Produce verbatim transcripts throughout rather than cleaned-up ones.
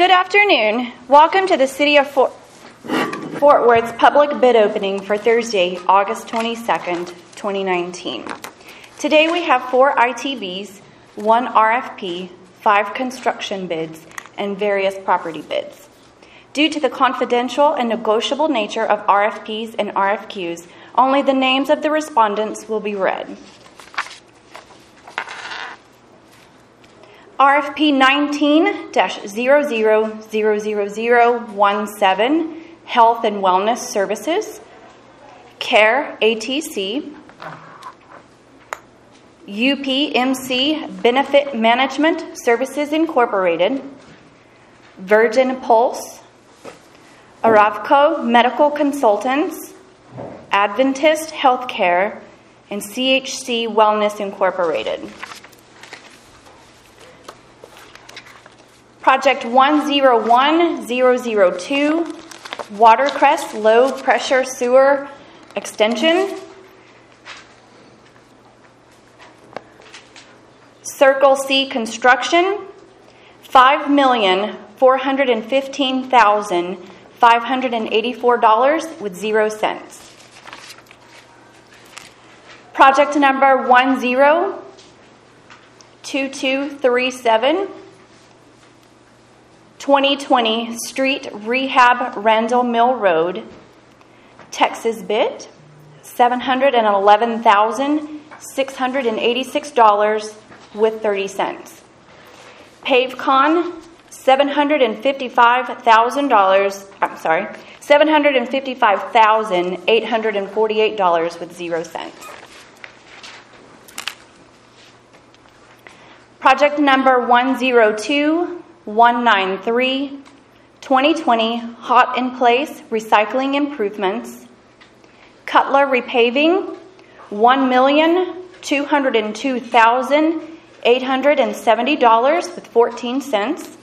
Good afternoon. Welcome to the City of Fort, Fort Worth's public bid opening for Thursday, August twenty-second, twenty nineteen. Today we have four I T Bs, one R F P, five construction bids, and various property bids. Due to the confidential and negotiable nature of R F Ps and R F Qs, only the names of the respondents will be read. R F P nineteen dash zero zero zero zero zero one seven, Health and Wellness Services, CARE A T C, U P M C Benefit Management Services Incorporated, Virgin Pulse, Aravco Medical Consultants, Adventist Healthcare, and C H C Wellness Incorporated. Project one zero one zero zero two, Watercrest Low Pressure Sewer Extension, Circle C Construction, five million four hundred fifteen thousand five hundred eighty-four dollars with zero cents. Project number one zero two two three seven, twenty twenty Street Rehab Randall Mill Road, Texas bid, seven hundred eleven thousand six hundred eighty-six dollars with thirty cents. PaveCon, seven hundred fifty-five thousand dollars, I'm sorry, seven hundred fifty-five thousand eight hundred forty-eight dollars with zero cents. Project number one zero two one nine three, twenty twenty Hot in Place Recycling Improvements, Cutler Repaving, one million two hundred two thousand eight hundred seventy dollars with fourteen cents.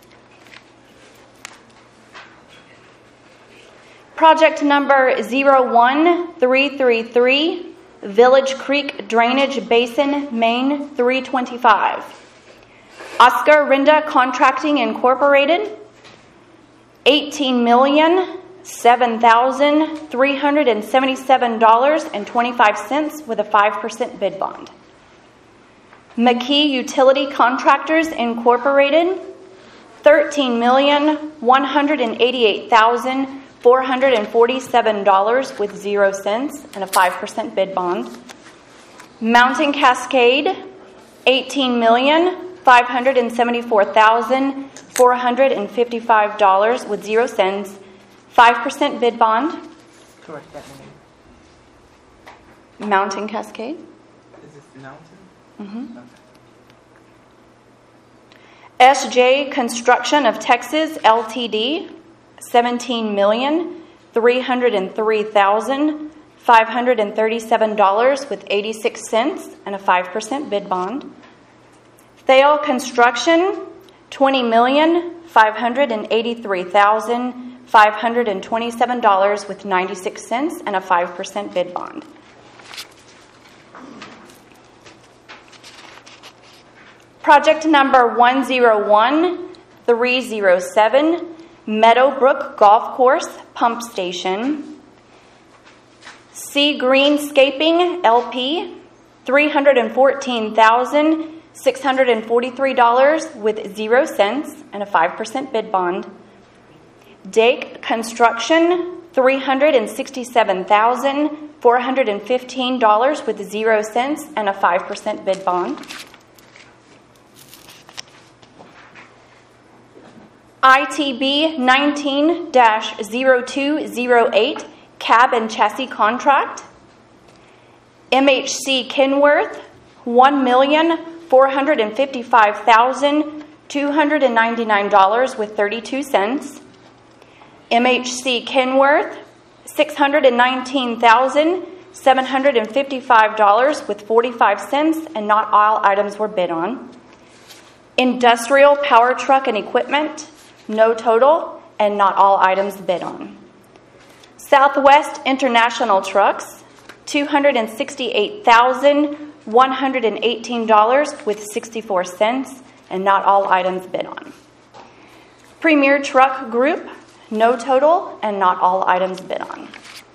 Project number zero one three three three, Village Creek Drainage Basin, Main three twenty-five. Oscar Rinda Contracting Incorporated, eighteen million seven thousand three hundred seventy-seven dollars and twenty-five cents with a five percent bid bond. McKee Utility Contractors Incorporated, thirteen million one hundred eighty-eight thousand four hundred forty-seven dollars with zero cents and a five percent bid bond. Mountain Cascade, eighteen million five hundred seventy-four thousand four hundred fifty-five dollars with zero cents, five percent bid bond. Correct that name. Mountain Cascade. Is this Mountain? Mm-hmm. Okay. S J Construction of Texas L T D, seventeen million three hundred three thousand five hundred thirty-seven dollars with eighty-six cents and a five percent bid bond. Thale Construction, twenty million five hundred eighty-three thousand five hundred twenty-seven dollars with ninety-six cents and a five percent bid bond. Project number one zero one three zero seven, Meadowbrook Golf Course Pump Station, Sea Greenscaping L P, three hundred fourteen thousand six hundred forty-three dollars with zero cents and a five percent bid bond. Dake Construction, three hundred sixty-seven thousand four hundred fifteen dollars with zero cents and a five percent bid bond. I T B nineteen dash zero two zero eight, Cab and Chassis Contract, M H C Kenworth, one million four hundred fifty-five thousand two hundred ninety-nine dollars with thirty-two cents. M H C Kenworth, six hundred nineteen thousand seven hundred fifty-five dollars with forty-five cents, and not all items were bid on. Industrial Power Truck and Equipment, no total, and not all items bid on. Southwest International Trucks, two hundred sixty-eight thousand one hundred eighteen dollars with sixty-four cents, and not all items bid on. Premier Truck Group, no total and not all items bid on.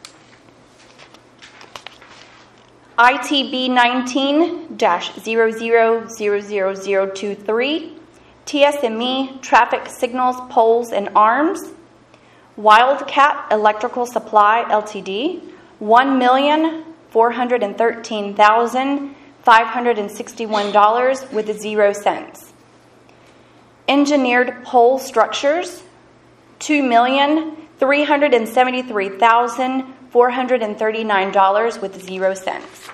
I T B nineteen dash zero zero zero zero zero two three, T S M E Traffic Signals, Poles, and Arms, Wildcat Electrical Supply Ltd, one million four hundred thirteen thousand five hundred sixty-one dollars with zero cents. Engineered Pole Structures, two million three hundred seventy-three thousand four hundred thirty-nine dollars with zero cents.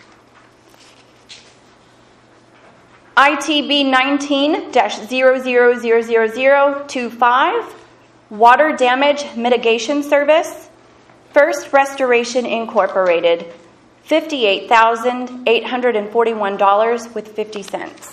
I T B nineteen dash zero zero zero zero zero two five, Water Damage Mitigation Service, First Restoration Incorporated, fifty-eight thousand eight hundred forty-one dollars with fifty cents.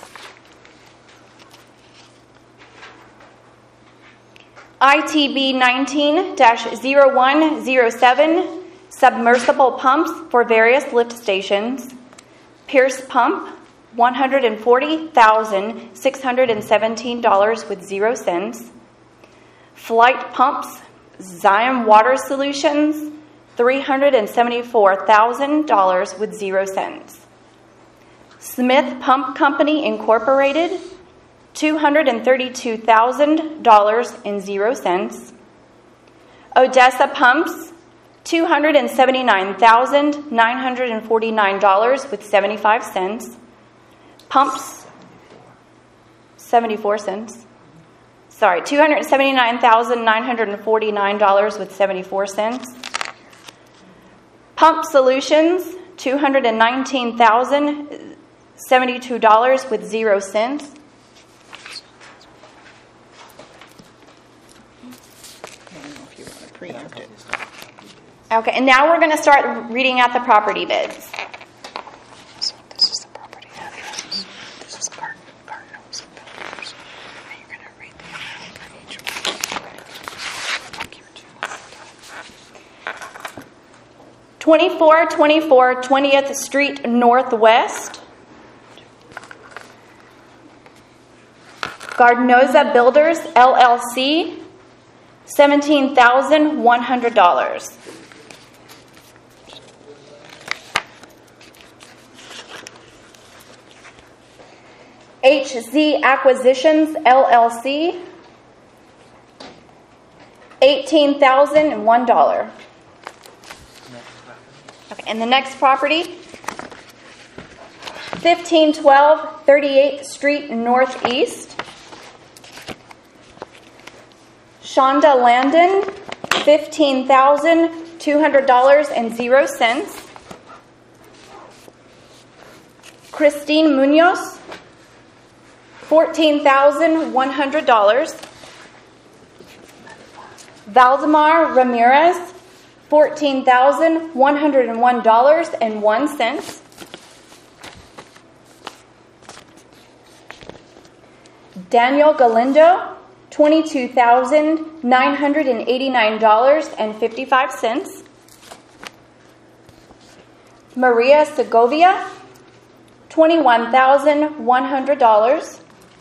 I T B nineteen dash zero one zero seven, Submersible Pumps for various lift stations, Pierce Pump, one hundred forty thousand six hundred seventeen dollars with zero cents. Flight Pumps, Zion Water Solutions, three hundred seventy-four thousand dollars with zero cents. Smith Pump Company Incorporated, two hundred thirty-two thousand dollars and zero cents. Odessa Pumps, two hundred seventy-nine thousand nine hundred forty-nine dollars with seventy-five cents. Pumps, seventy-four cents. Sorry, two hundred seventy-nine thousand nine hundred forty-nine dollars with seventy-four cents. Pump Solutions, two hundred nineteen thousand seventy-two dollars with zero cents. Okay, and now we're going to start reading out the property bids. So this is the property address. This is Cardinals and Builders. And you're going to read the amount for each one. twenty-four twenty-four twentieth Street Northwest. Gardnoza Builders, L L C, seventeen thousand one hundred dollars. H Z Acquisitions, L L C, eighteen thousand one dollars. Okay, and the next property, fifteen twelve thirty-eighth Street Northeast. Shonda Landon, fifteen thousand two hundred dollars and zero cents. Christine Munoz, fourteen thousand one hundred dollars. Valdemar Ramirez, fourteen thousand one hundred one dollars and one cent. Daniel Galindo, twenty-two thousand nine hundred eighty-nine dollars and fifty-five cents. Maria Segovia, twenty-one thousand one hundred dollars.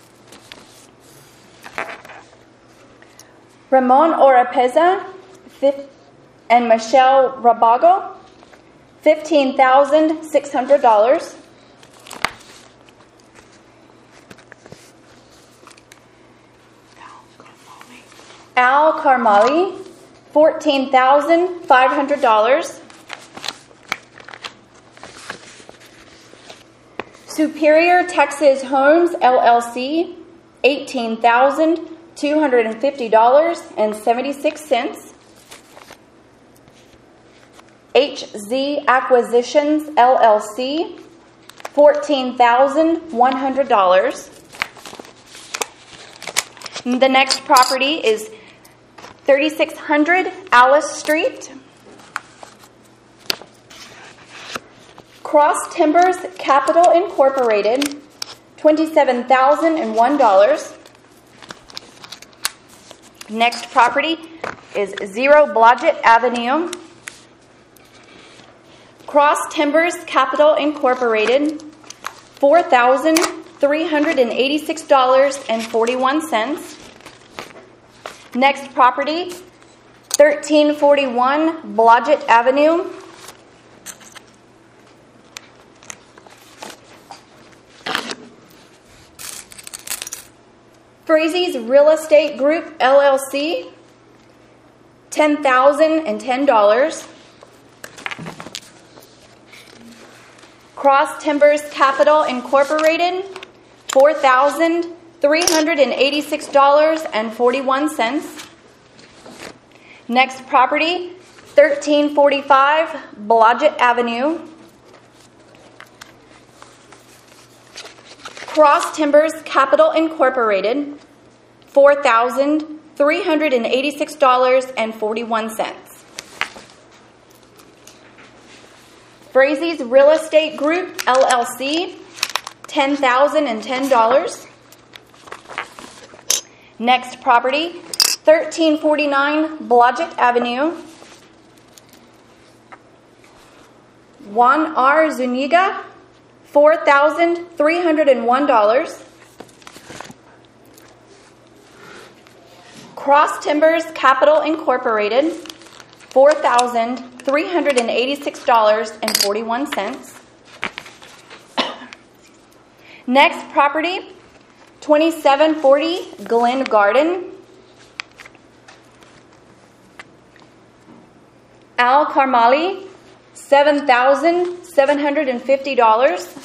Ramon Oropeza and Michelle Rabago, fifteen thousand six hundred dollars. Al Carmali, fourteen thousand five hundred dollars. Superior Texas Homes, L L C, eighteen thousand two hundred fifty dollars and seventy-six cents. H Z Acquisitions, L L C, fourteen thousand one hundred dollars. The next property is thirty-six hundred Alice Street. Cross Timbers Capital Incorporated, twenty-seven thousand one dollars. Next property is Zero Blodgett Avenue. Cross Timbers Capital Incorporated, four thousand three hundred eighty-six dollars and forty-one cents. Next property, thirteen forty-one Blodgett Avenue. Frazie's Real Estate Group, L L C, ten thousand ten dollars. Cross Timbers Capital Incorporated, four thousand three hundred eighty-six dollars and forty-one cents. Next property, thirteen forty-five Blodgett Avenue. Cross Timbers Capital Incorporated, four thousand three hundred eighty-six dollars and forty-one cents. Frazie's Real Estate Group, L L C, ten thousand ten dollars. Next property, thirteen forty-nine Blodgett Avenue. Juan R. Zuniga, four thousand three hundred one dollars. Cross Timbers Capital Incorporated, four thousand three hundred eighty-six dollars and forty-one cents. Next property, twenty-seven forty Glen Garden. Al Carmali, seven thousand seven hundred fifty dollars.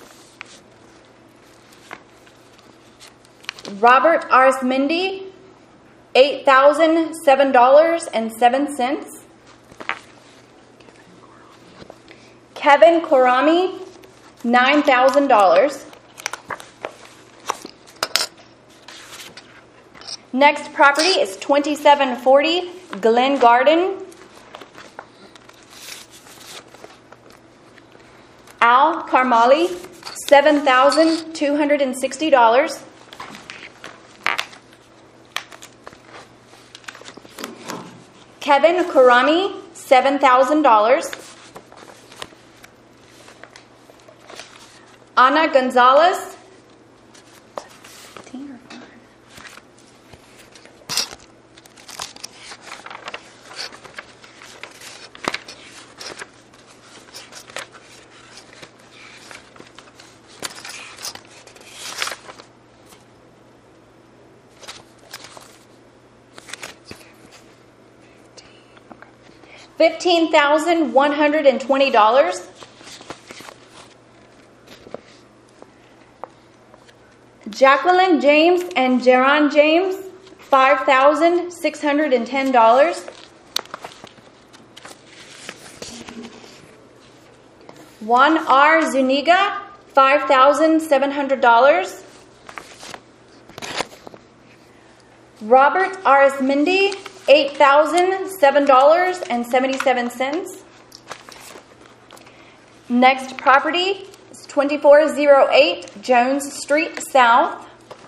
Robert Arsmendi, eight thousand seven dollars and seven cents. Kevin Korami, nine thousand dollars. Next property is twenty-seven forty Glen Garden. Al Carmali, seven thousand two hundred sixty dollars. Kevin Korami, seven thousand dollars. Ana Gonzalez, fifteen thousand one hundred twenty dollars. Jacqueline James and Jaron James, five thousand six hundred ten dollars. Juan R. Zuniga, five thousand seven hundred dollars. Robert Arismendi, eight thousand seven dollars and seventy-seven cents. Next property is twenty-four oh eight Jones Street South.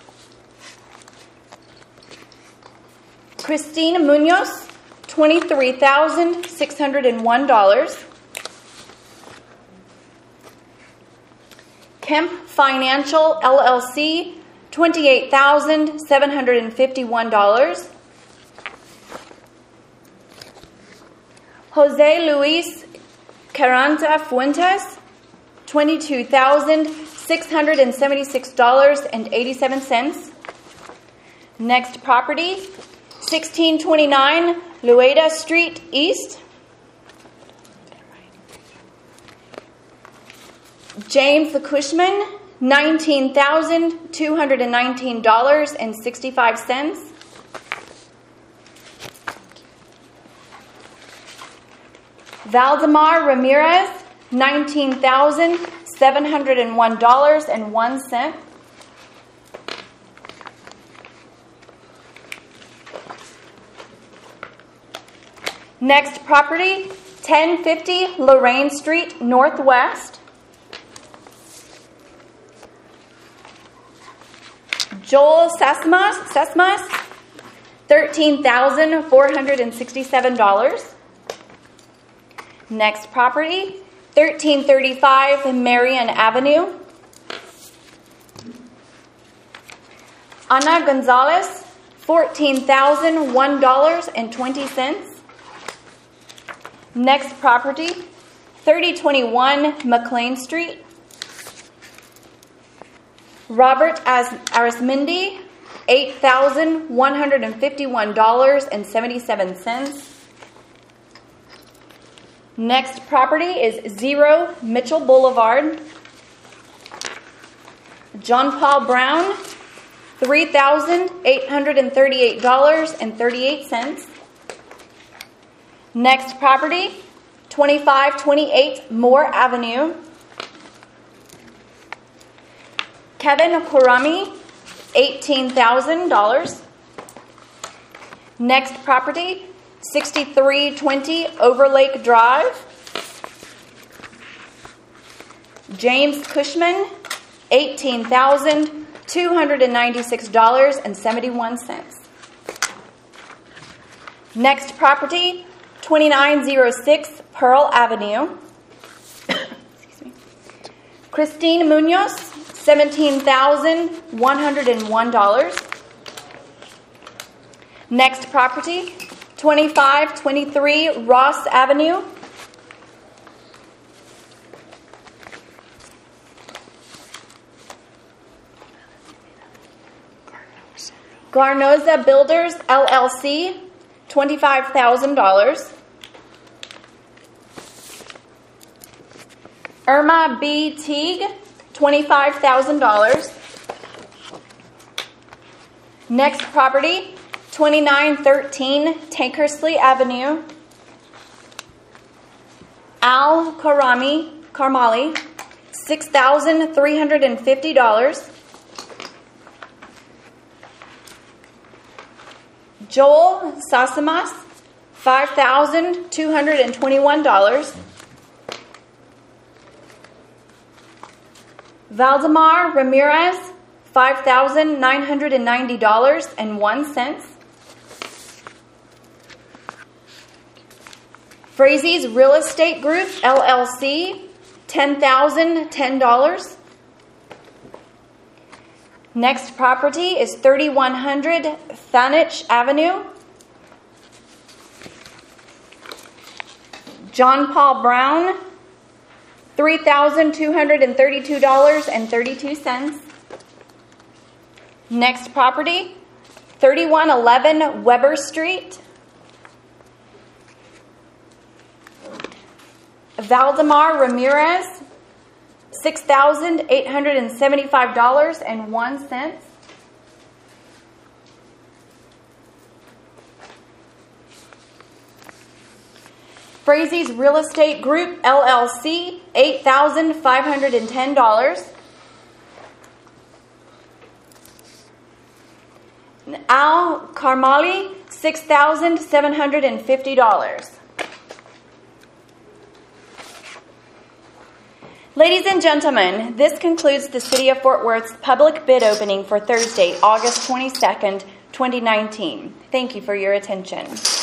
Christina Munoz, twenty-three thousand six hundred one dollars. Kemp Financial, L L C, twenty-eight thousand seven hundred fifty-one dollars. Jose Luis Carranza Fuentes, twenty-two thousand six hundred seventy-six dollars and eighty-seven cents. Next property, sixteen twenty-nine Lueda Street East. James Cushman, nineteen thousand two hundred nineteen dollars and sixty-five cents. Valdemar Ramirez, nineteen thousand seven hundred one dollars and one cent. Next property, ten fifty Lorraine Street Northwest. Joel Sesmas, Sesmas thirteen thousand four hundred sixty-seven dollars. Next property, thirteen thirty-five Marion Avenue. Ana Gonzalez, fourteen thousand one dollars and twenty cents. Next property, thirty twenty-one McLean Street. Robert As- Arismendi, eight thousand one hundred fifty-one dollars and seventy-seven cents. Next property is Zero Mitchell Boulevard. John Paul Brown, three thousand eight hundred thirty-eight dollars and thirty-eight cents. Next property, twenty-five twenty-eight Moore Avenue. Kevin Kurami, eighteen thousand dollars. Next property, sixty-three twenty Overlake Drive. James Cushman, eighteen thousand two hundred ninety-six dollars and seventy-one cents. Next property, twenty-nine oh six Pearl Avenue. Excuse me. Christine Munoz, seventeen thousand one hundred one dollars. Next property, twenty-five twenty-three Ross Avenue. Garnoza Builders, L L C, twenty-five thousand dollars. Irma B. Teague, twenty-five thousand dollars. Next property, twenty-nine thirteen Tankersley Avenue. Al Karami, Karmali, six thousand three hundred fifty dollars. Joel Sasimas, five thousand two hundred twenty-one dollars. Valdemar Ramirez, five thousand nine hundred ninety dollars and one cent. Frazie's Real Estate Group, L L C, ten thousand ten dollars. Next property is thirty-one hundred Thanich Avenue. John Paul Brown, three thousand two hundred thirty-two dollars and thirty-two cents. Next property, thirty-one eleven Weber Street. Valdemar Ramirez, six thousand eight hundred seventy-five dollars and one cent. Frazie's Real Estate Group, L L C, eight thousand five hundred ten dollars. Al Karmali, six thousand seven hundred fifty dollars. Ladies and gentlemen, this concludes the City of Fort Worth's public bid opening for Thursday, August twenty-second, twenty nineteen. Thank you for your attention.